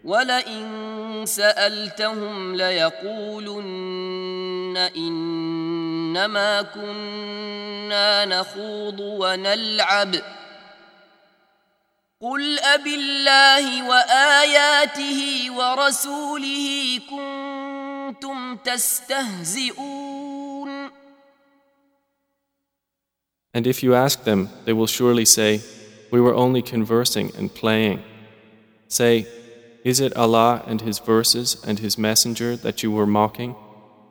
ولئن سألتهم ليقولن إنما كنا نخوض ونلعب قل أبالله وآياته ورسوله كنتم تستهزئون. And if you ask them, they will surely say, "We were only conversing and playing." Say, "Is it Allah and His verses and His Messenger that you were mocking?"